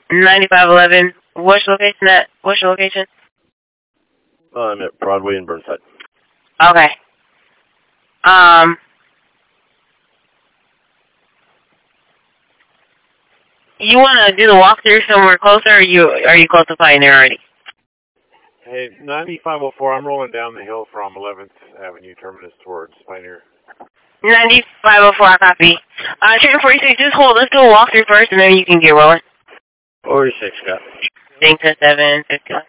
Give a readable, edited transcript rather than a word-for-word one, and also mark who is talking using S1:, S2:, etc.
S1: 9511. Which location?
S2: I'm at Broadway and Burnside.
S1: Okay. You want to do the walkthrough somewhere closer, or are you close to Pioneer already?
S3: Hey, 9504, I'm rolling down the hill from 11th Avenue Terminus towards Pioneer.
S1: 9504, copy. Train 46, just hold. Let's do a walkthrough first, and then you can get rolling.
S2: 46, Scott.
S1: Thanks, 751.